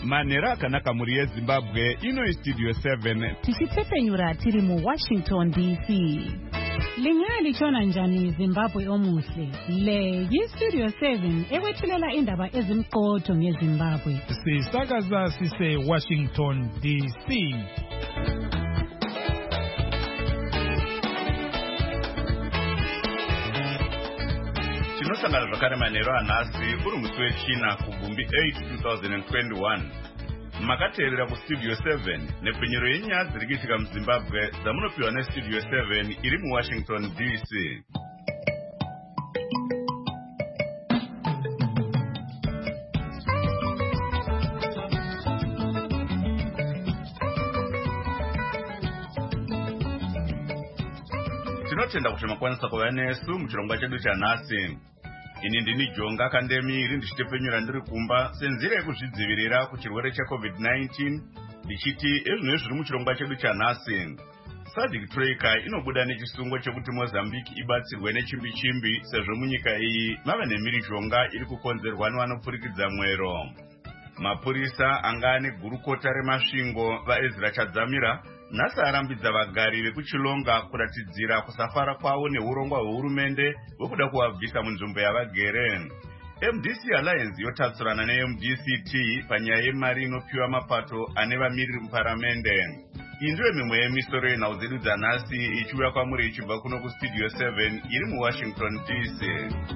Manera akanaka muri yeZimbabwe ino Studio 7 tichitepenyura tiri mu Washington DC. Lingali chona njani Zimbabwe omuhle. Le Studio 7 ewethulela indaba ezimqotho ngeZimbabwe. Sisakaza sise Washington DC. Tinosangana zvakare manheru anhasi uri musi wechina kugumbi 8 2021. Makateerera kuStudio 7 nepfenyero yenyaya dziri kuitika muZimbabwe dzamunopiwa neStudio 7 iri muWashington DC. Tinotenda kuti makwanisa kuva nesu muchirongwa chedu chanhasi. Ini ndini Jonga Kandemiri ndichitepenyura ndiri kumba senzira yekuzvidzivirira kuchirwere cheCovid-19 ndichiti ezvino zviri muchirongwa chedu chanhasi. SADC Troika inobuda nechisungo chekuti Mozambique ibatsirwe nechimbi-chimbi sezvo munyika iyi mava nemhirizhonga iri kukonzerwa nevanopfurikidza mwero. Mapurisa anga ane gurukota remasvingo vaEzra Chadzamira nhasi arambidza vagari vekuchilonga kuratidzira kusafara kwavo neurongwa hwehurumende hwekuda kuvabvisa munzvimbo yavagere. MDC Alliance yotatsurana neMDCT panyaya yemari inopiwa mapato ane vamiriri muparamende. Iyi ndiyo mimwe yemisoro yenhau dzedu dzanhasi ichiuya kwamuri ichibva kuno kuStudio 7 iri muWashington DC.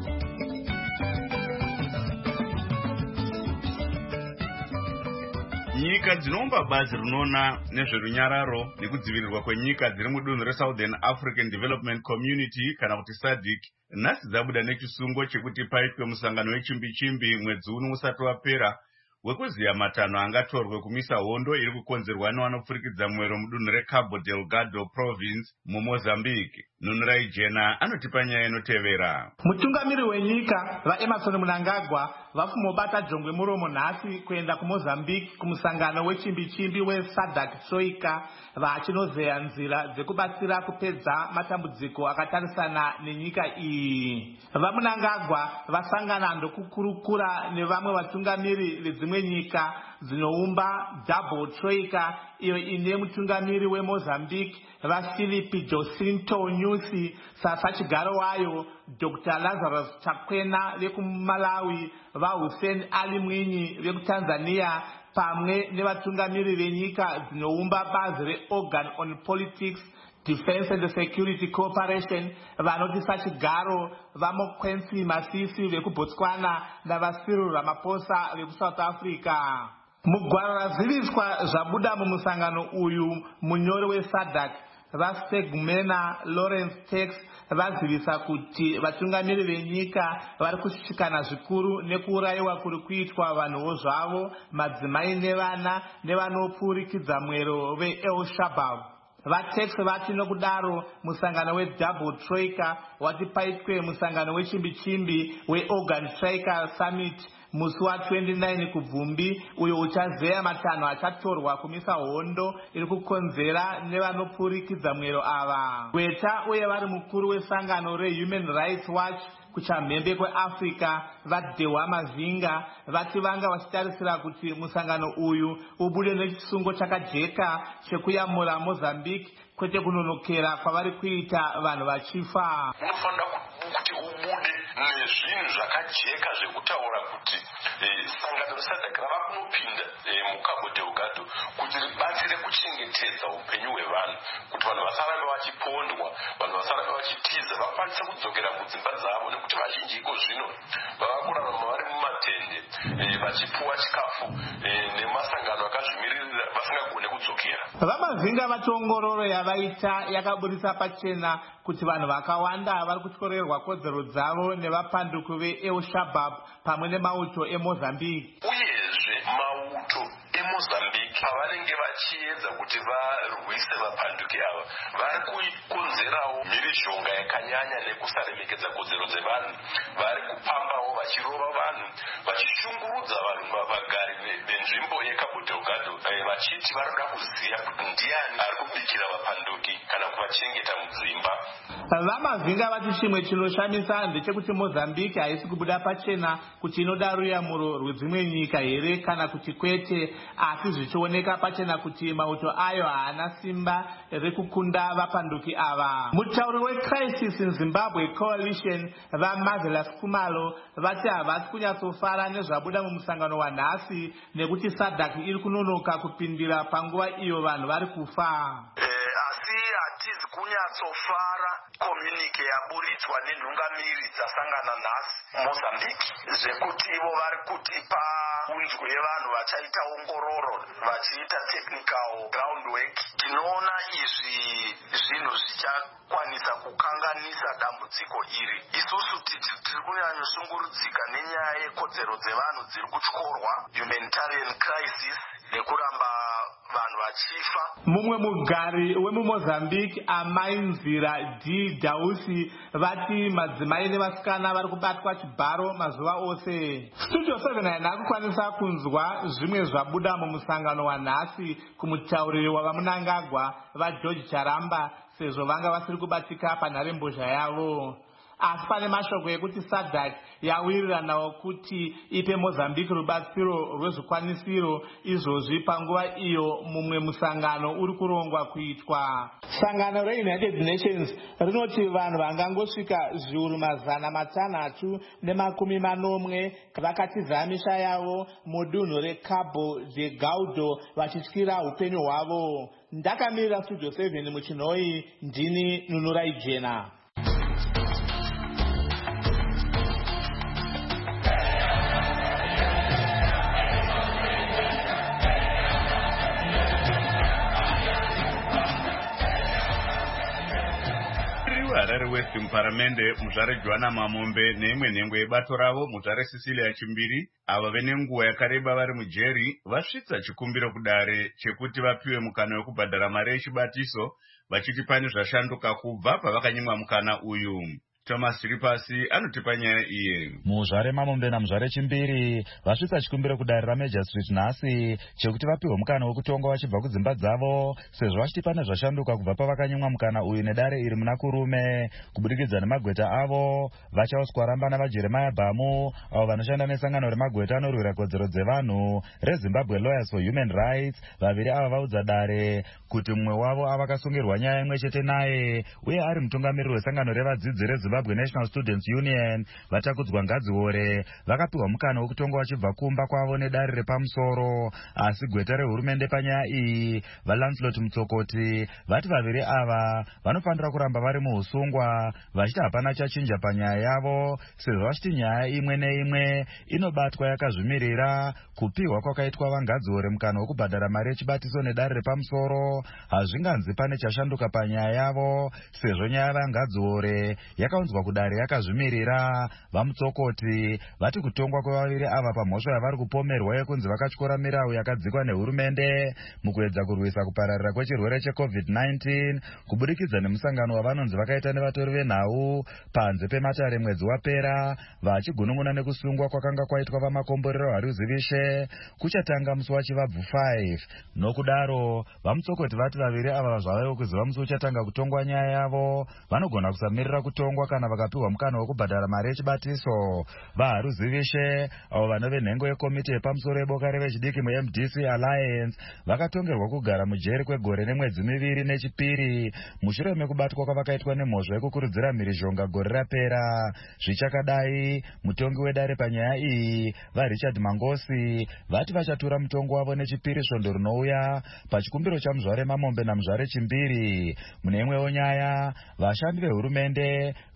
Nyika dzinoumba bazi rinoona nezverunyararo nekudzivirirwa kwenyika dziri mudunhu reSouthern African Development Community kana kuti SADC nhasi dzabuda nechisungo chekuti paitwe musangano wechimbi-chimbi mwedzi uno usati wapera wekuziya matanho angatorwe kumisa hondo iri kukonzerwa nevanopfurikidza mwero mudunhu reCabo Delgado province muMozambique. Nunurai Jena anotipa nyaya inotevera. Mutungamiri wenyika vaEmmerson Mnangagwa vafumobata jongwe muromo nhasi kuenda kuMozambique kumusangano wechimbi-chimbi weSADC Troika vachinozeya nzira dzekubatsira kupedza matambudziko akatarisana nenyika iyi. VaMnangagwa vasangana ndokukurukura nevamwe vatungamiri vedzimwe nyika dzinoumba Double Troika iyo ine mutungamiri weMozambique vaPhilip Jacinto Nyusi, sasachigaro wayo Dr. Lazarus Chakwera vekuMalawi, vaHussein Ali Mwinyi vekuTanzania pamwe nevatungamiri venyika dzinoumba bazi reOrgan on Politics, Defense and Security Cooperation vanoti sachigaro vaMokwensi Masisi vekuBotswana navaCyril Ramaphosa vekuSouth Africa. Mugwaro raziviswa zvabuda mumusangano uyu munyori weSADC vaStegumena Lawrence Tax vazivisa kuti vatungamiri venyika vari kusvikana zvikuru nekuurayiwa kuri kuitwa vanhuwo zvavo, madzimai nevana nevanopfurikidza mwero veEl Shabab. VaTax vati nokudaro musangano weDouble Troika wati paitwe musangano wechimbi-chimbi weOrgan Troika Summit musi wa29 kubvumbi uyo uchazeya matanho achatorwa kumisa hondo iri kukonzera nevanopfurikidza mwero ava. Gweta uye vari mukuru wesangano reHuman Rights Watch kuchamhembe kweAfrica vaDehwa Mavinga vati vanga vachitarisira kuti musangano uyu ubude nechisungo chakajeka chekuyamura Mozambique kwete kunonokera kwavari kuita vanhu vachifa. Unofanira kuti ubude nezvinhu zvakajeka zvekutaura kuti sangano reSADC rava kunopinda muCabo Delgado kuti ribatsire kuchengetedza upenyu hwevanhu, kuti vanhu vasarambe vachipondwa, vanhu vasarambe vachitiza, vakwanise kudzokera mudzimba dzavo, nekuti vazhinji iko zvino vava kurarama vari mumatende vachipuwa chikafu nemasangano akazvimirira vasingagone kudzokera. VaMavinga vati ongororo yavaita yakaburitsa pachena kuti vanhu vakawanda vari kutyorerwa kodzero dzavo nevapanduko veEl Shabab pamwe nemauto eMozambique. Uyezve mauto eMozambique pavanenge vachiedza kuti varwise vapanduki ava vari kukonzerawo mhiri zhonga yakanyanya nekusaremekedza kodzero dzevanhu, vari kupambawo vachirova vanhu, vachishungurudza vanhu vagari venzvimbo yeCabo Delgado, vachiti vanoda kuziva kuti ndiani ari kubikira vapanduki kana kuvachengeta mudzimba. Vamavhinga vati chimwe chinoshamisa ndechekuti Mozambique haisi kubuda pachena kuti inoda ruyamuro rwedzimwe nyika here kana kuti kwete, asi zvichioneka pachena kuti mauto ayo haana simba rekukunda vapanduki ava. Mutauri weCrisis in Zimbabwe Coalition vaMarvelous Khumalo vati havasi kunyatsofara nezvabuda mumusangano wanhasi nekuti SADC iri kunonoka kupindira panguva iyo vanhu vari kufa. Asi hatizi kunyatsofara komunike yaburitswa nenhungamiri dzasangana nhasi Mozambique zvekuti ivo vari kutipa unzwe yevanhu vachaita ongororo vachiita technical groundwork. Tinoona izvi zvinhu zvichakwanisa kukanganisa dambudziko iri. Isusu tiri kunyanyosunguridzika nenyaya yekodzero dzevanhu dziri kutyorwa, humanitarian crisis, nekuramba vanhu vachifa. Mumwe mugari wemuMozambique amainzira D Dausi vati madzimai nevasikana vari kubatwa chibharo mazuva ose. Studio 7 haina kukwanisa kunzwa zvimwe zvabuda mumusangano wanhasi kumutauriri wavamunangagwa vaGeorge Charamba sezvo vanga vasiri kubatika panharembozha yavo. Asi pane mashoko ekuti SADC yawiriranawo kuti ipe Mozambique rubatsiro rwezvikwanisiro izvozvi panguva iyo mumwe musangano uri kurongwa kuitwa. Sangano reUnited Nations rinoti vanhu vangangosvika zviuru 590 vakatiza misha yavo mudunhu reCabo Delgado vachityira upenyu hwavo. Ndakamirira Studio 7 muchinhoi, ndini Nunurai Jena. Harare West muparamende muzvare Joana Mamombe neimwe nhengo yebato ravo muzvare Cecilia Chimbiri ava vene nguva yakareba vari mujeri vasvitsa chikumbiro kudare chekuti vapiwe mukana wekubhadhara mari yechibatiso vachiti pane zvashanduka kubva pavakanyimwa mukana uyu. Thomas Ripasi anotipa nyaya iye. Muzvare Mamombe namuzvare Chimbiri vasvitsa chikumbiro kudare raMajor Street nhasi chekuti vapiwe mukana wekutonga vachibva kudzimba dzavo sezvo vachiti pane zvashanduka kubva pavakanyimwa mukana uyu nedare iri muna kurume kubudikidza nemagweta avo vachauswa ramba navaJeremiah Bhamu avo vanoshanda nesangano remagweta anorwira kodzero dzevanhu reZimbabwe Lawyers for Human Rights. Vaviri ava vaudza dare kuti mumwe wavo avakasungirwa nyaya imwe chete naye uye ari mutungamiriri wesangano revadzidzi reZimbabwe National Students Union vatakudzwa Ngadziore vakapiwa mukana wekutonga vachibva kumba kwavo nedare repamusoro. Asi gweta rehurumende panyaya iyi vaLancelot Mutsokoti vati vaviri ava vanofanira kuramba vari muusungwa vachiti hapana chachinja panyaya yavo sezvo vachiti nyaya imwe neimwe inobatwa yakazvimirira. Kupiwa kwakaitwa vaNgadziore mukana wekubhadhara mari yechibatiso nedare repamusoro hazvinganzi pane chashanduka panyaya yavo sezvo nyaya vaNgadziore yakaunzwa kudare yakazvimirira. VaMutsokoti vati kutongwa kwevaviri ava pamhosva yavari kupomerwa yekunzi vakatyora mirau yakadzikwa nehurumende mukuedza kurwisa kupararira kwechirwere cheCovid-19 kubudikidza nemusangano wavanonzi vakaita nevatori venhau panze pematare mwedzi wapera vachigunun'una nekusungwa kwakanga kwaitwa vamakomborero Haruzivishe kuchatanga musi wachivabvu 5. Nokudaro VaMutsokoti vati vaviri ava zvavayo kuziva musi uchatanga kutongwa nyaya yavo vanogona kusamirira kutongwa kana vakapiwa mukana wekubhadhara mari yechibatiso. VaHaruzivishe avo vanove nhengo yekomiti yepamusoro yeboka revechidiki muMDC Alliance vakatongerwa kugara mujeri kwegore nemwedzi 2 nechipiri mushure mekubatwa kwavakaitwa nemhosva yekukurudzira mhirizhonga gore rapera. Zvichakadai mutongi wedare panyaya iyi vaRichard Mangosi vati vachatura mutongo wavo nechipiri svondo rinouya pachikumbiro chamuzvare Mamombe namuzvare Chimbiri. Mune imwewo nyaya vashandi vehurumende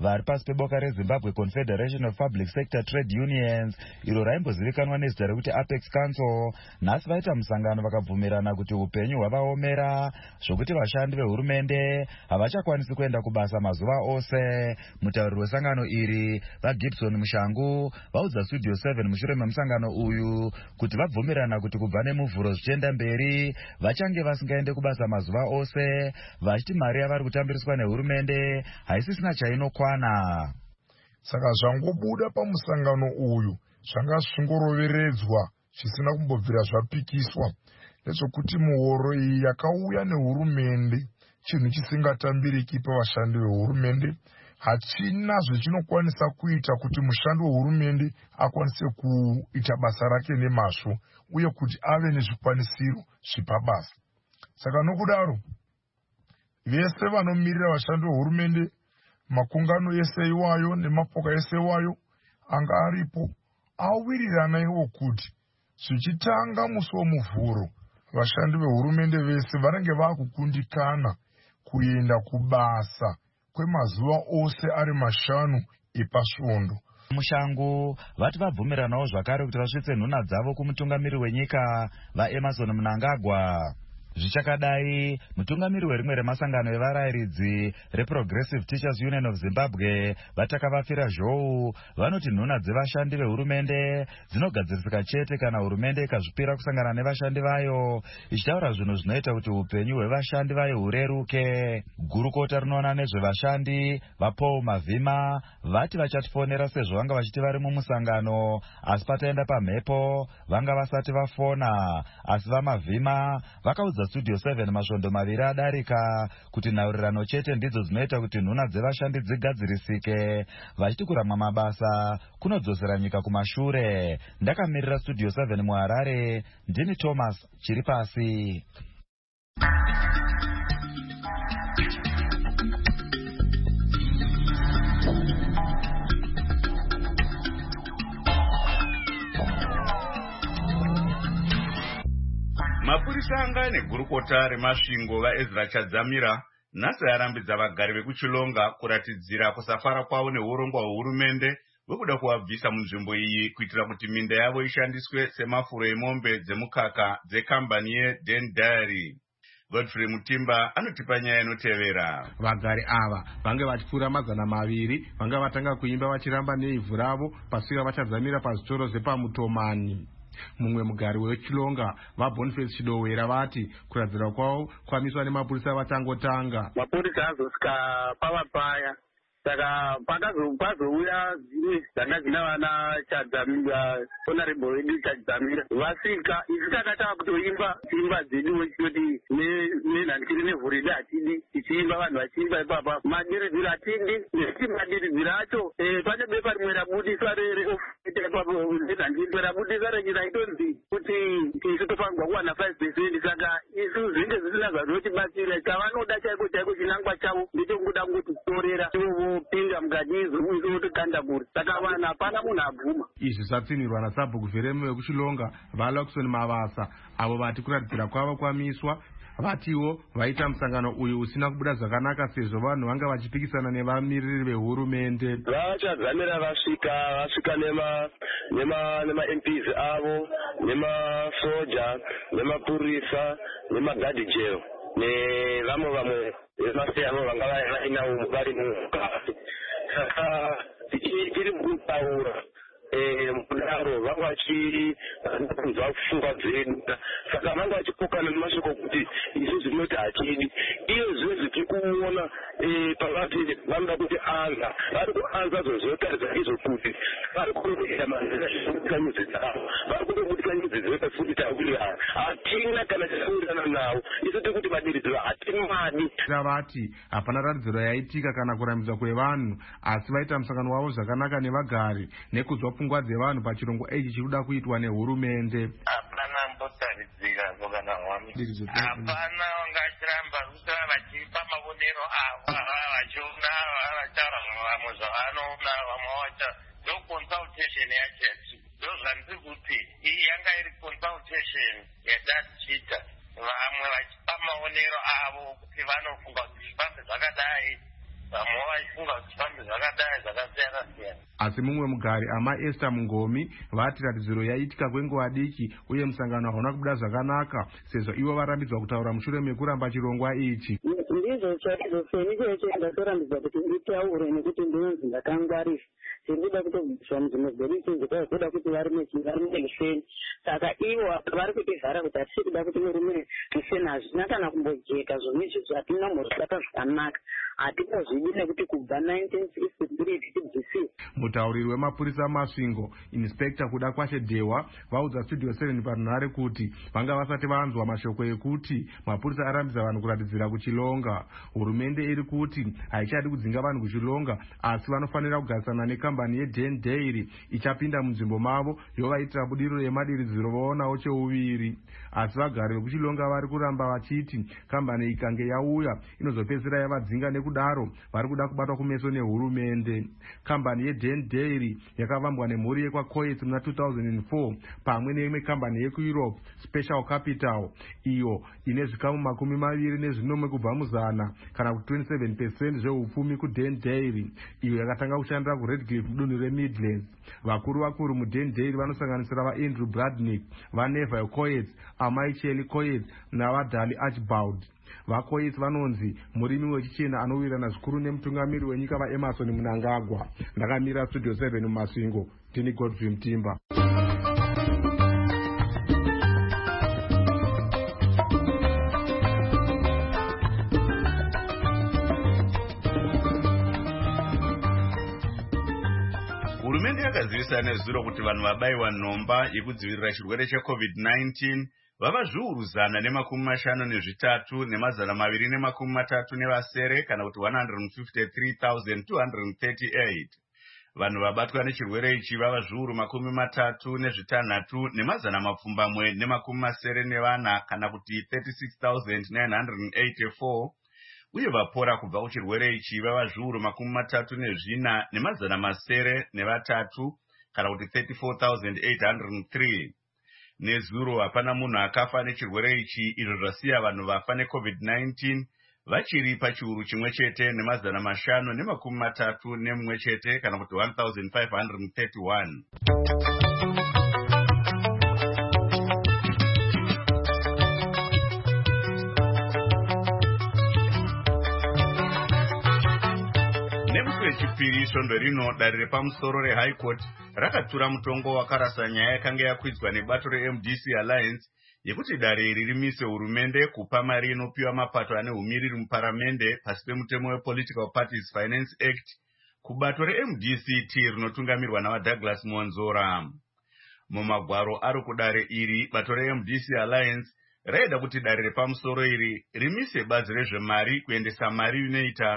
vari pasi peboka reZimbabwe Confederation of Public Sector Trade Unions, iro raimbozivikanwa nezita rekuti Apex Council, nhasi vaita musangano vakabvumirana kuti upenyu hwavaomera zvokuti vashandi vehurumende havachakwanisi kuenda kubasa mazuva ose. Mutauriri wesangano iri vaGibson Mushangu vaudza Studio 7 mushure memusangano uyu kuti vabvumirana kuti kubva nemuvhuro zvichienda mberi vachange vasingaende kubasa mazuva ose, vachiti mari yavari kutambiriswa nehurumende haisisina chainokwana. Saka zvangobuda pamusangano uyu zvanga zvingoroveredzwa zvisina kumbobvira zvapikiswa nezvokuti muhoro iyi yakauya nehurumende chinhu chisingatambiriki pavashandi vehurumende hachina zvechinokwanisa kuita kuti mushandi wehurumende akwanise kuita basa rake nemazvo uye kuti ave nezvikwanisiro zvipabasa. Saka nokudaro vese vanomirira vashandi vehurumende, makungano ese iwayo nemapoka ese iwayo anga aripo awirirana iwo kuti zvichitanga musi womuvhuro vashandi vehurumende vese vanenge vakukundikana kuenda kubasa kwemazuva ose ari 5 epasvondo. Mushangu vati vabvumiranawo zvakare kuti vasvitse nhuna dzavo kumutungamiri wenyika vaEmmerson Mnangagwa. Zvichakadai, mutungamiri werimwe remasangano evarayiridzi reProgressive Teachers Union of Zimbabwe vatakavafira zhou vanoti nhuna dzevashandi vehurumende dzinogadzirisika chete kana hurumende ikazvipira kusangana nevashandi vayo ichitaura zvinhu zvinoita kuti upenyu hwevashandi vayo hureruke. Gurukota rinoona nezvevashandi vaPaul Mavhima vati vachatifonera sezvo vanga vachiti vari mumusangano asi pataenda pamhepo vanga vasati vafona, asi vaMavhima vakaudza Studio 7 masvondo maviri adarika kuti nhaurirano chete ndidzo dzinoita kuti nhuna dzevashandi dzigadzirisike, vachiti kuramwa mabasa kunodzosera nyika kumashure. Ndakamirira Studio 7 muHarare, ndini Thomas Chiripasi. Mapurisa anga negurukota remasvingo vaEzra Chadzamira nhasi arambidza vagari vekuChilonga kuratidzira kusafara kwavo neurongwa hwehurumende hwekuda kuvabvisa munzvimbo iyi kuitira kuti minda yavo ishandiswe semafuro emombe dzemukaka dzekambani yeDen Dairy. Godfrey Mutimba anotipa nyaya inotevera. Vagari ava vange vachipfuura 200 vanga vatanga kuimba vachiramba neivhu ravo pasvika vachadzamira pazvitoro zvepamutomani. Mumwe mugari weChilonga vaBoniface Chidowera vati kuradzira kwavo kwamiswa nemapurisa vachangotanga. Mapurisa azosvika pavapaya saka pazouya zvanga zvina vana Chadzamira, honorable wedu Chadzamira vasvika isu takatava kutoimba imba dzedu wechitoti nenhandikiri nevhuridi hatidi tichiimba vanhu vachiimba ipapa madiridziro hatidi nekuti madiridziro acho pane bepa rimwe rabudiswa renhandikiri rabudiswa raitonzi kuti isu tofanirwa kuwana 5%, saka isu zvinge zvisina zvazvinotibatsira chavanoda chaiko chaiko chinangwa chavo ndechekuda kungotitorera pinga mukati izvotokanda kuri, saka vanhu hapana munhu abvuma. Izvi zvapfinirwa naSabhuku Veremu wekuChilonga vaLaxon Mavasa avo vati kuratidzira kwavo kwamiswa vatiwo vaita musangano uyu usina kubuda zvakanaka sezvo vanhu vanga vachipikisana nevamiriri vehurumende. Vachadzamira vasvika nema-MPs avo nemasoja nemapurisa nemagadhi jail nevamwe vemasiyano vanga vainawo vari mukati. Saka tiri kutaura mudaro vanga vachibva pfungwa dzedu, saka vanga vachipokana nemashoko kuti isu zvinoti hatidi. Iyo zvese tiri kuona pavati vanoda kuti anza vari kuanza zvozotaridza izvo kuti vari kunoita mazita nyudzi dzavo, vari kundobutika nyudzi dzose futi tawirirana hatina kana chawirirana nawo. Isu tiri kuti madiridziro hatimadi. Vati hapana ratidziro yaitika kana kurambidzwa kwevanhu, asi vaita musangano wavo zvakanaka nevagari nekuzwa pfungwa dzevanhu pachirongo ichi chirikuda kuitwa nehurumende. Hapana mbotaridzira kana hwami, hapana vangachiramba kusava vachipa mavonero avo vachiona vachara vamwe zvavanoona vamwe vacha ndo consultation yacho ndo zvandiri kuti iyi yanga iri consultation yatatichiita, vamwe vachipa maonero avo kuti vanofunga kuti zvifambe zvakadai, vamwe vaifunga kuti pamwe zvakadai zvakasiyana siyana. Asi mumwe mugari Esther Mungomi vati ratidziro yaitika kwenguva diki uye musangano hauna kubuda zvakanaka sezvo ivo varambidzwa kutaura mushure mekuramba chirongwa ichi. Ndizvo chaizvo feni cheche ndatorambidza kuti nditaure nekuti ndinonzi ndakangwarisa sirikuda kutobviswa munzvimbo dzedu ichidzi kwaikuda kuti varume museni. Saka ivo vari kutivhara kuti hatisi kuda kuti murume museni hazvina kana kumbojeka zvomizvi zvatina kumbozvibata zvakanaka. Hatipozvidi nekuti kubva 1963 tichibvisiwa. Mutauriri wemapurisa Masvingo Inspector Kuda Kwashe Dewa vaudza Studio 7 parunhare kuti vanga vasati vanzwa mashoko ekuti mapurisa arambidza vanhu kuratidzira kuchilonga. Hurumende iri kuti haichadi kudzinga vanhu kuchilonga asi vanofanira kugarisana nekambani yeDen Dairy ichapinda munzvimbo mavo yovaitira budiriro yemadiridziro vaonawo cheuviri. Asi vagari vekuchilonga vari kuramba vachiti kambani ikange yauya inozopedzisira yavadzinga nekudaro vari kuda kubatwa kumeso nehurumende. Kambani yeDen Dairy yakavambwa nemhuri yekwaCoets muna 2004 pamwe neimwe kambani yekuEurope Special Capital iyo ine zvikamu 24 kubva muzana kana kuti 27% zveupfumi kuDen Dairy iyo yakatanga kushandira kuRedcliffe mudunhu reMidlands. Vakuru muDen Dairy vanosanganisira vaAndrew Bradnick, vaNeville Coets, Amaicheli Coets navaDali Archibald. VaCoets vanonzi murimi wechichena anowirirana zvikuru nemutungamiri wenyika vaEmerson Mnangagwa. Ndakamira Studio 7 muMasvingo, ndini Godfrey Mtimba. Hurumende yakazivisa nezuro kuti vanhu vabayiwa nhomba yekudzivirira chirwere cheCovid-19 vava zviuru 153 nemazana 230 nevasere kana kuti 153,238. Vanhu vabatwa nechirwere ichi vava zviuru 36 nemazana 780 kana kuti 36,984. Uye vapora kubva kuchirwere ichi vava zviuru 34 nemazana 903 kana kuti 34,803. Nezuro hapana munhu akafa nechirwere ichi, izvo zvasiya vanhu vafa neCovid-19 vachiri pachiuru chimwe chete nemazana 531 chete kana kuti 1,531. Nemusi wechipiri svondo rino dare repamusoro reHigh Court rakatura mutongo wakarasa nyaya yakanga yakwidzwa nebato reMDC Alliance yekuti dare iri rimise hurumende kupa mari inopiwa mapato ane umiriri muparamende pasi pemutemo wePolitical Parties Finance Act kubato reMDCT rinotungamirwa navaDouglas Monzora. Mumagwaro ari kudare iri bato reMDC Alliance raida kuti dare repamusoro iri rimise bazi rezvemari kuendesa mari inoita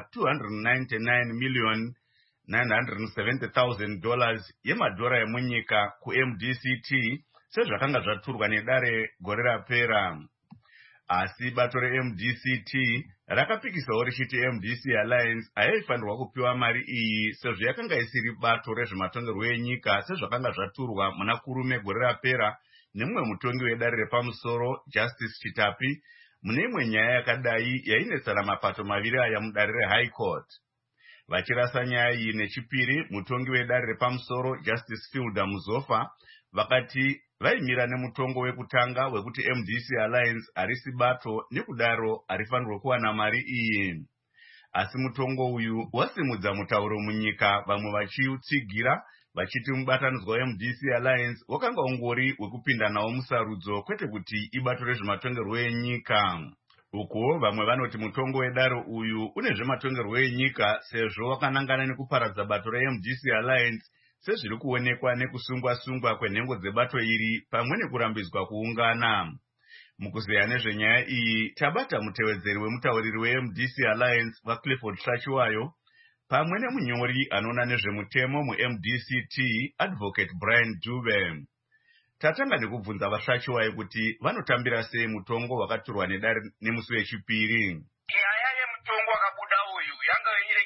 $299,970,000 yemadhora emunyika kuMDCT sezvakanga zvaturwa nedare gore rapera. Asi bato reMDCT rakapikisawo richiti MDC Alliance haifanirwa kupiwa mari iyi sezvo yakanga isiri bato rezvematongerwo enyika sezvakanga zvaturwa muna kurume gore rapera nemumwe mutongi wedare repamusoro Justice Chitapi mune imwe nyaya yakadai yainetsana mapato maviri aya mudare reHigh Court. Vachirasa nyaya iyi nechipiri, mutongi wedare repamusoro Justice Fielder Muzofa vakati vaimira nemutongo wekutanga wekuti MDC Alliance harisi bato nekudaro harifanirwa kuwana mari iyi. Asi mutongo uyu wasimudza mutauro munyika, vamwe vachiutsigira vachiti mubatanidzwa weMDC Alliance wakanga ungori wekupinda nawo musarudzo kwete kuti ibato rezvematongerwo enyika. Uko vamwe vanoti mutongo wedare uyu une zvematongerwo enyika sezvo wakanangana nekuparadza bato reMDC Alliance sezviri kuonekwa nekusungwa-sungwa kwenhengo dzebato iri pamwe nekurambidzwa kuungana. Mukuzeya nezvenyaya iyi tabata mutevedzeri wemutauriri weMDC Alliance vaClifford Shachiwayo pamwe nemunyori anoona nezvemutemo muMDCT Advocate Brian Dube. Tatanga nekubvunza vaShachiwayo kuti vanotambira sei mutongo wakaturwa nedare nemusi wechipiri. Nyaya yemutongo wakabuda uyu yanga iri garosi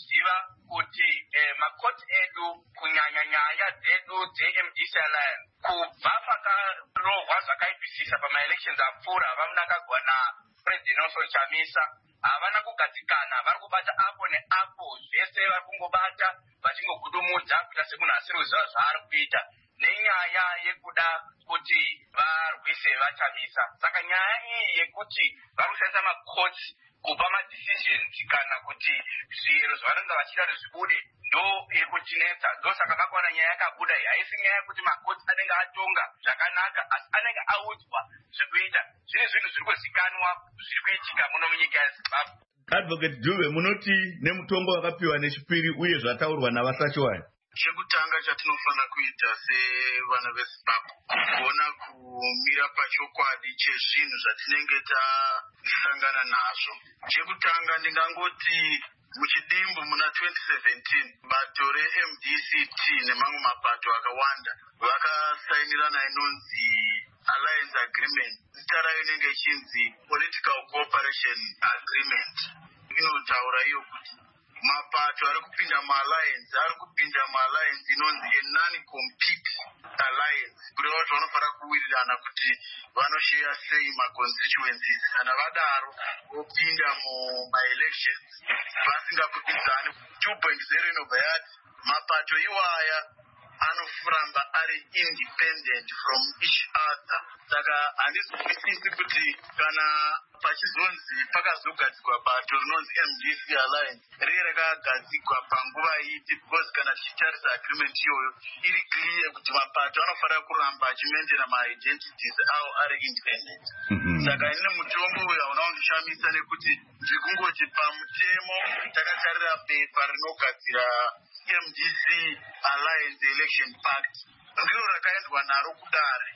kuziva kuti makoti edu kunyanya nyaya dzedu dzeMDC Alliance kubva pakarohwa zvakaipisisa pamaelections apfuura vamunakagwa naPresident Nelson Chamisa havana kugadzikana, vari kubata apo neapo, zvese vari kungobata vachingogudumudza kuita semunhu asiri kuziva zvaari kuita nenyaya yekuda kuti varwise vaChamisa. Saka nyaya iyi yekuti vari kushandisa makoti kupa madecisions kana kuti zviro zvavanenge vachida kuti zvibude ndo iri kutinetsa. Ndo saka makaona nyaya yakabuda iyi haisi nyaya yekuti makoti anenge atonga zvakanaka, asi anenge audzwa zvekuita. Zvine zvinhu zviri kuzikanwa zviri kuitika muno munyika yeZimbabwe. Advocate Dube, munoti nemutongo wakapiwa nechipiri uye zvataurwa navaSachiwai. Chekutanga chatinofanira kuita sevana veZimbabwe kugona kumira pachokwadi chezvinhu zvatinenge tasangana nazvo. Chekutanga ndingangoti muchidimbu muna 2017 bato reMDCT nemamwe mapato akawanda vakasainirana inonzi Alliance Agreement. Zita rayo inenge ichinzi Political Cooperation Agreement. Inotaura iyo kuti mapato ari kupinda mualliance inonzi non-compete alliance, kureva kuti vanofanira kuwirirana kuti vanosheya sei maconstituencies. Kana vadaro vopinda mumaelections vasingapikisani. 2.0 inobva yati mapato iwaya anofuramba ari independent from each other. Saka handizwisisi kuti kana pachizonzi pakazogadzikwa bato rinonzi MDC Alliance riye rakagadzikwa panguva iti, because kana tichitarisa agreement iyoyo iri clear kuti mapato anofanira kuramba achimendera maidentities avo ari independent. Saka ine mutombo uyo hauna kundishamisa nekuti zvikungoti pamutemo takatarira bepa rinogadzira MDC Alliance Election Pact ndiro rakaendwa naro kudare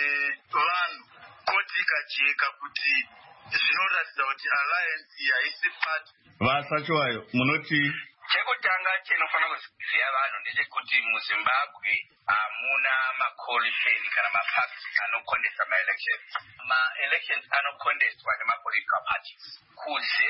nevanhu, koti ikajeka kuti zvinoratidza kuti alliance iyi haisi pati. VaSachiwai, munoti chekutanga chinofanira kuziva vanhu ndechekuti muZimbabwe hamuna macoalition kana mapacts anokondesa maelections. Maelections anokondeswa nemapolitical parties. Kuze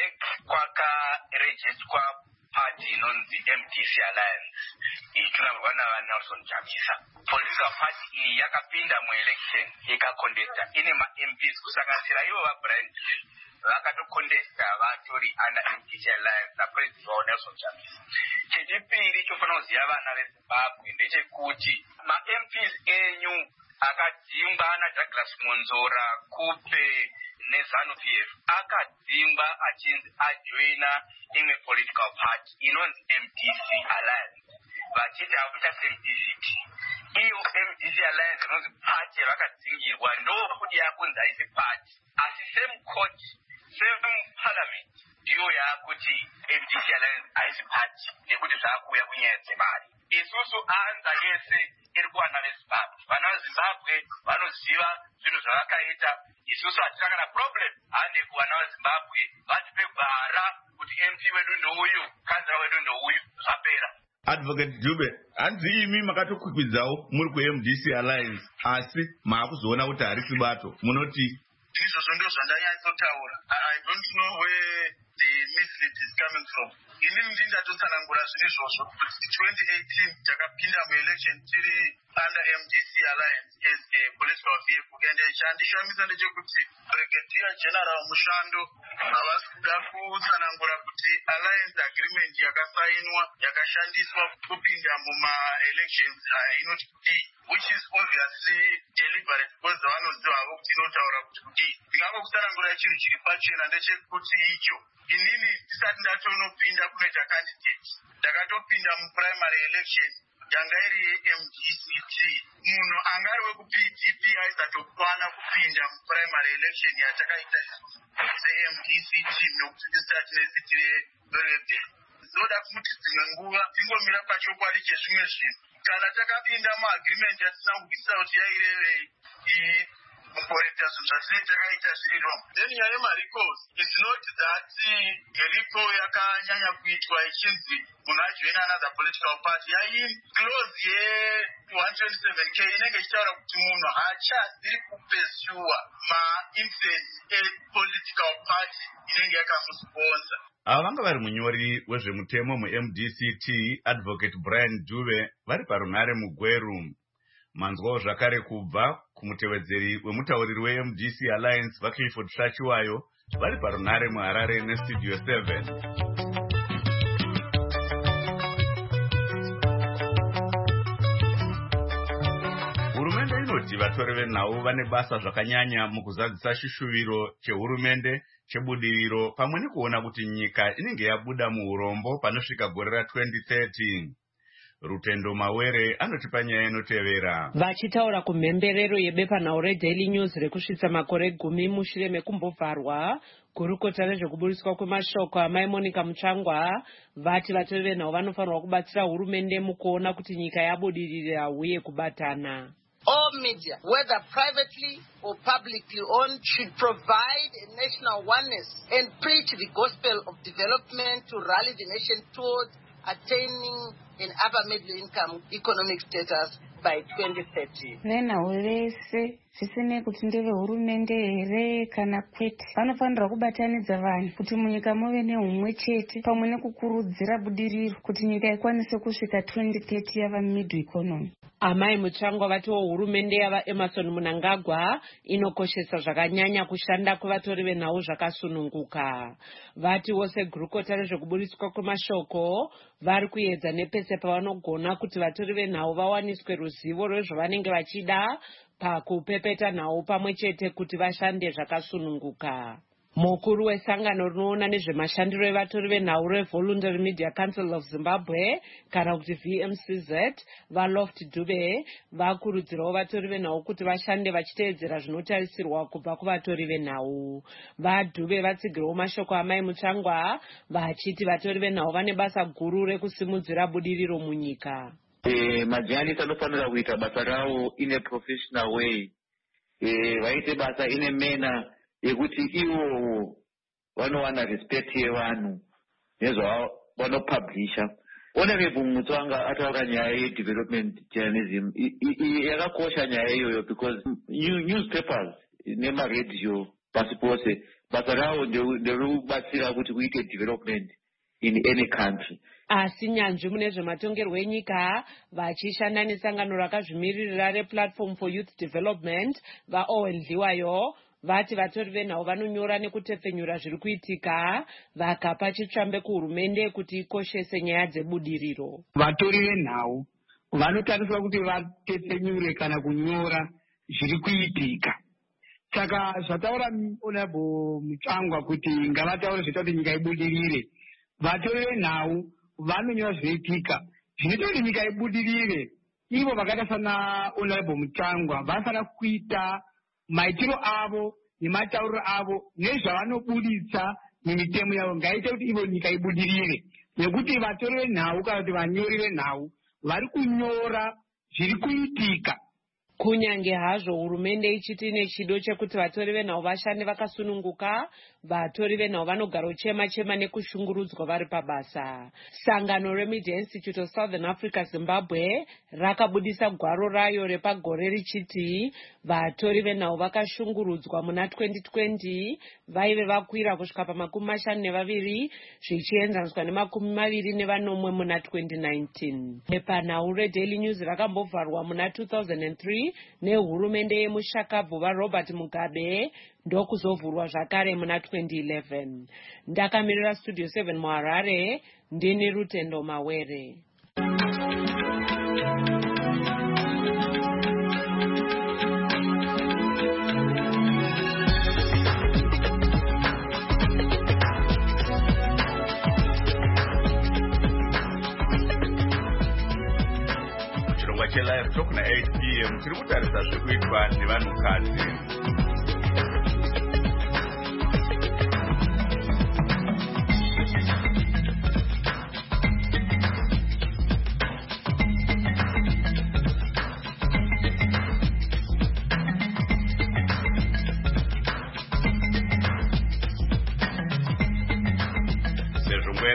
kwakarejestwa party inonzi MDC Alliance ichirangwa naVaNelson Chamisa, political party iyi yakapinda muelection ikakondesa ine maMPs kusanganisira ivo vaBrian vakatokondesa vatori under MDC Alliance napresident wavo Nelson Chamisa. Chechipiri chofanira kuziva vana veZimbabwe ndechekuti maMPs enyu akadzingwa naDouglas Monzora Kupe neZANU-PF akadzingwa achinzi ajoina imwe political party inonzi MDC Alliance vachiti hakuita seMDCT. Iyo MDC Alliance inonzi party yakadzingirwa ndokuti yakunzi haisi party, asi same court same parliament ndiyo yakuti MDC Alliance haisi party nekuti zvakuuya kunyaya dzemari. Isusu anza yese iri kuvana veZimbabwe. Vana veZimbabwe vanoziva zvinhu zvavakaita. Isusu hatina kana problem hande kuvana veZimbabwe vatipe gwara kuti MP wedu ndouyu, kansela wedu ndouyu, zvapera. Advocate Dube, hanzi imi makatokwikwidzao muri kuMDC Alliance asi maakuzoona kuti harisi bato, munoti izvozvo ndo zvandanyatsotaura. I don't know where the mislead is coming from. Inini ndindatotsanangura zvinhu izvozvo kuti 2018 takapinda muelection tiri under MDC Alliance as a political vehicle, and chandishamisa ndechekuti Brigadier General Mushando havasi kuda kutsanangura kuti alliance agreement yakasainwa yakashandiswa kupinda mumaelections inoti kudii, which is obviously deliberate because vanoziva havo kuti inotaura kuti kudii. Ndingangokutsanangura chinhu chiri pachena ndechekuti icho inini ndisati ndatonopinda kunoita candidate ndakatopinda muprimary election yanga iri yeMDCT. Munhu angari wekuPDP aisatokwana kupinda muprimary election yatakaita seMDCT nokuti tisati neziti rerebel. Zoda kuti dzimwe nguva tingomira pachokwadi chezvimwe zvinhu. Kana takapinda muagreement yatisina kubvisa kuti yairevei, mukuita zvinhu zvatinenge takaita zviro. Then nyaya yemaricals is not that recall yakanyanya kuitwa ichinzi munhu ajoina another political party. Yaini clause ye127k inenge ichitaura kuti munhu haachaziri kupesua ma-influence e-political party inenge yakamusponsor. Ava vanga vari munyori wezvemutemo muMDCT Advocate Brian Dube vari parunhare muGweru. Manzwawo zvakare kubva kumutevedzeri wemutauriri weMDC Alliance vaClifford Shachiwayo vari parunhare muHarare neStudio 7. Hurumende inoti vatori venhau vane basa zvakanyanya mukuzadzisa chishuviro chehurumende chebudiriro pamwe nekuona kuti nyika inenge yabuda muurombo panosvika gore ra2030. Rutendo Mawere anotipa nyaya inotevera. Vachitaura kumhemberero yebepanhau reDaily News rekusvitsa makore 10 mushure mekumbovharwa, gurukota rezvekuburiswa kwemashoko amai Monica Mutsvangwa vati vatori venhau vanofanirwa kubatsira hurumende mukuona kuti nyika yabudirira uye kubatana. All media, whether privately or publicly owned, should provide a national oneness and preach the gospel of development to rally the nation towards attaining an upper middle income economic status by 2030. Venhau vese zvisinei kuti ndevehurumende here kana kwete vanofanirwa kubatanidza vanhu kuti munyika muve neumwe chete pamwe nekukurudzira budiriro kuti nyika ikwanise kusvika 2030 yava middle economy. Amai Mutsvangwa vatiwo hurumende yava Emerson Mnangagwa inokoshesa zvakanyanya kushanda kwevatori venhau zvakasununguka. Vatiwo segurukota rezvekuburiswa kwemashoko vari kuedza nepese pavanogona kuti vatori venhau vawaniswe ruzivo rwezvavanenge vachida pakupepeta nhau pamwe chete kuti vashande zvakasununguka. Mukuru wesangano rinoona nezvemashandiro evatori venhau reVoluntary Media Council of Zimbabwe kana kuti VMCZ vaLoft Dube vakurudzirawo vatori venhau kuti vashande vachiteedzera zvinotarisirwa kubva kuvatori venhau. VaDube vatsigirawo mashoko amai Mutsvangwa vachiti vatori venhau vane basa guru rekusimudzira budiriro munyika. Majournalists anofanira kuita basa ravo in a professional way. Vaite basa in a manner yekuti ivo vanowana respect yevanhu nezvavanopublisha. Honorable Mutsvangwa ataura nyaya yedevelopment journalism yakakosha nyaya iyoyo because newspapers nemaradio pasi pose basa ravo nderekubatsira kuti kuite development in any country. Asi nyanzvi mune zvematongerwo enyika vachishanda nesangano rakazvimiririra rePlatform for Youth Development vaOwen Dliwayo vati vatori venhau vanonyora nekutepfenyura zviri kuitika vakapa chitsvambe kuhurumende kuti ikoshese nyaya dzebudiriro. Vatori venhau vanotariswa kuti vatepfenyure kana kunyora zviri kuitika. Saka zvataura Honorable Mutsvangwa kuti ngavataure zvinoita kuti nyika ibudirire. Vatori venhau vanonyora zvinoitika zvinoita kuti nyika ibudirire. Ivo vakaita sana Honorable Mutsvangwa vanofanira kuita maitiro avo nematauriro avo nezvavanobuditsa mumitemo yavo ngaite kuti ivo nyika ibudirire. Nekuti vatori venhau kana kuti vanyori venhau vari kunyora zviri kuitika. Kunyange hazvo hurumende ichiti nechido chekuti vatori venhau vashande vakasununguka, vatori venhau vanogara chema nekushungurudzwa vari pabasa. Sangano reMedia Institute of Southern Africa Zimbabwe rakabudisa gwaro rayo repagore richiti vatori venhau vakashungurudzwa muna 2020 vaive vakwira kusvika pa52 zvichienzaniswa ne24 muna 2019. Bepanhau reDaily News rakambovharwa muna 2003 nehurumende yemushakabvu vaRobert Mugabe ndokuzovhurwa zvakare muna 2011. Ndakamirira Studio 7 muHarare, ndini Rutendo Mawere. Live talk na 8 p.m. tiri kutarisa zvikuitwa nevanhukadzi.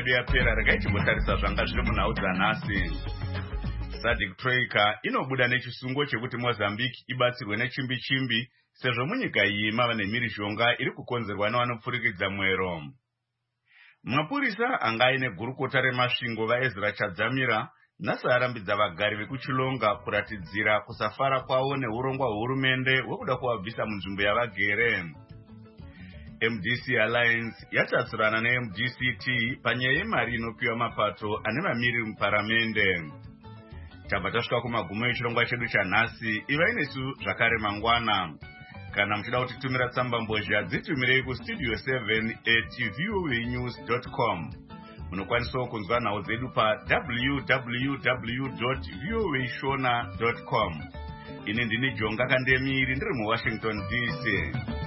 yedu yapera regai timbotarisa zvanga zviri munhau dzanhasi. SADC Troika inobuda nechisungo chekuti Mozambique ibatsirwe nechimbi-chimbi sezvo munyika iyi mava nemhirizhonga iri kukonzerwa nevanopfurikidza mwero. Mapurisa anga aine gurukota remasvingo vaEzra Chadzamira nhasi arambidza vagari vekuchilonga kuratidzira kusafara kwavo neurongwa hwehurumende hwekuda kuvabvisa munzvimbo yavagere. MDC Alliance yatsatsirana neMDCT panyaya yemari inopiwa mapato ane mamiriri muparamende. Tabva tasvika kumagumo echirongwa chedu chanhasi. Ivai nesu zvakare mangwana. Kana muchida kutitumira tsamba mbozha dzitumirei kustudio 7@voanews.com. Munokwanisawo kunzwa nhau dzedu pa www.voashona.com. Ini ndini Jonga Kandemiri ndiri muWashington DC.